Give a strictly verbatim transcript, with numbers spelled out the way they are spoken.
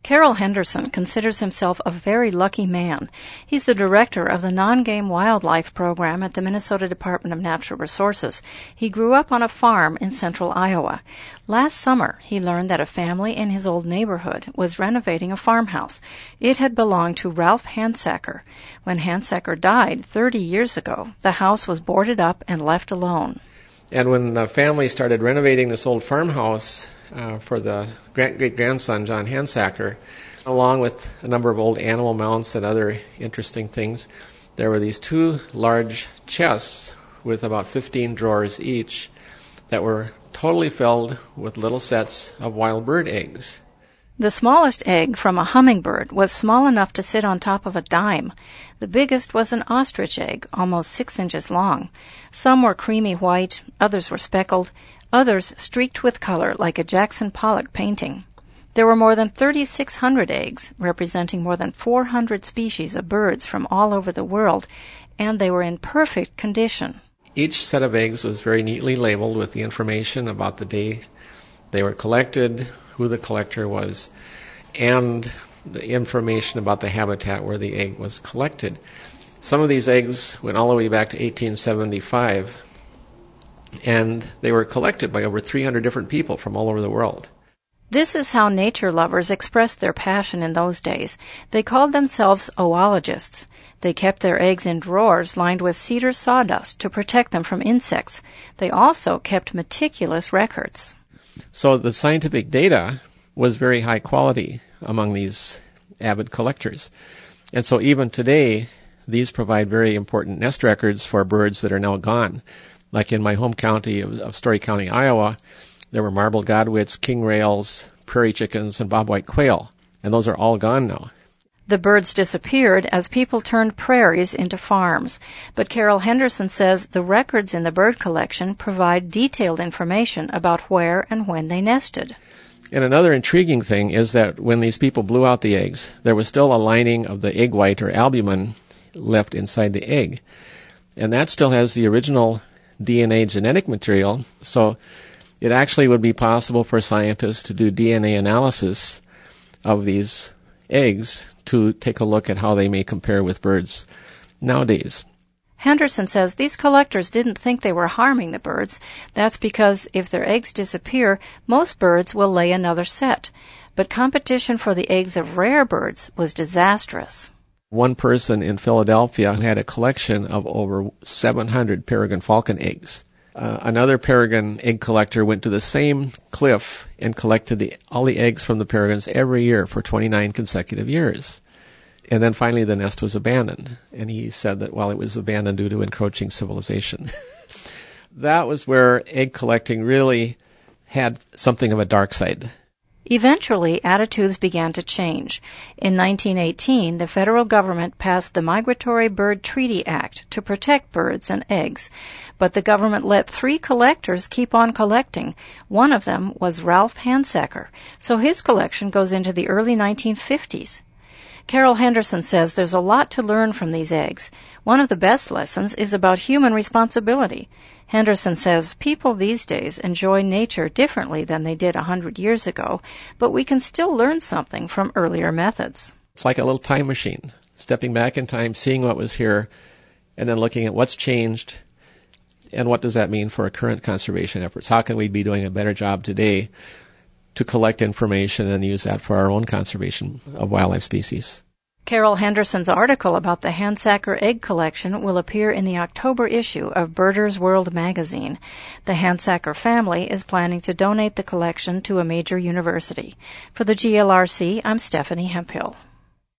Carol Henderson considers himself a very lucky man. He's the director of the Non-Game Wildlife Program at the Minnesota Department of Natural Resources. He grew up on a farm in central Iowa. Last summer, he learned that a family in his old neighborhood was renovating a farmhouse. It had belonged to Ralph Hansacker. When Hansacker died thirty years ago, the house was boarded up and left alone. And when the family started renovating this old farmhouse uh, for the great-grandson, John Hansacker, along with a number of old animal mounts and other interesting things, there were these two large chests with about fifteen drawers each that were totally filled with little sets of wild bird eggs. The smallest egg from a hummingbird was small enough to sit on top of a dime. The biggest was an ostrich egg, almost six inches long. Some were creamy white, others were speckled, others streaked with color like a Jackson Pollock painting. There were more than thirty-six hundred eggs, representing more than four hundred species of birds from all over the world, and they were in perfect condition. Each set of eggs was very neatly labeled with the information about the day they were collected, who the collector was, and the information about the habitat where the egg was collected. Some of these eggs went all the way back to eighteen seventy-five, and they were collected by over three hundred different people from all over the world. This is how nature lovers expressed their passion in those days. They called themselves oologists. They kept their eggs in drawers lined with cedar sawdust to protect them from insects. They also kept meticulous records. So the scientific data was very high quality among these avid collectors. And so even today, these provide very important nest records for birds that are now gone. Like in my home county of, of Story County, Iowa, there were marbled godwits, king rails, prairie chickens, and bobwhite quail. And those are all gone now. The birds disappeared as people turned prairies into farms. But Carol Henderson says the records in the bird collection provide detailed information about where and when they nested. And another intriguing thing is that when these people blew out the eggs, there was still a lining of the egg white or albumin left inside the egg. And that still has the original D N A genetic material. So it actually would be possible for scientists to do D N A analysis of these eggs to take a look at how they may compare with birds nowadays. Henderson says these collectors didn't think they were harming the birds. That's because if their eggs disappear, most birds will lay another set. But competition for the eggs of rare birds was disastrous. One person in Philadelphia had a collection of over seven hundred peregrine falcon eggs. Uh, another peregrine egg collector went to the same cliff and collected the, all the eggs from the peregrines every year for twenty-nine consecutive years. And then finally the nest was abandoned. And he said that, well, it was abandoned due to encroaching civilization. That was where egg collecting really had something of a dark side. Eventually, attitudes began to change. In nineteen eighteen, the federal government passed the Migratory Bird Treaty Act to protect birds and eggs. But the government let three collectors keep on collecting. One of them was Ralph Hansacker, so his collection goes into the early nineteen fifties. Carol Henderson says there's a lot to learn from these eggs. One of the best lessons is about human responsibility. Henderson says people these days enjoy nature differently than they did a hundred years ago, but we can still learn something from earlier methods. It's like a little time machine, stepping back in time, seeing what was here, and then looking at what's changed, and what does that mean for our current conservation efforts. How can we be doing a better job today to collect information and use that for our own conservation of wildlife species? Carol Henderson's article about the Hansacker egg collection will appear in the October issue of Birders World magazine. The Hansacker family is planning to donate the collection to a major university. For the G L R C, I'm Stephanie Hemphill.